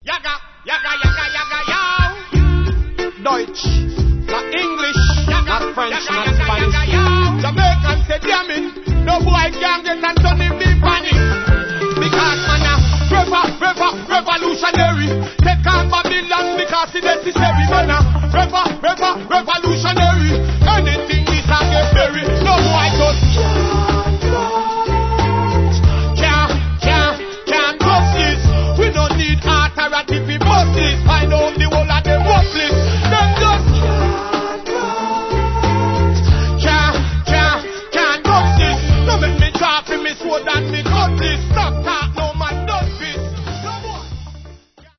Yaga, yaga, yaga, yaga, yow. Deutsch, not English, not French, not Spanish. Jamaican say damn it, no boy can't get and turn him be panic.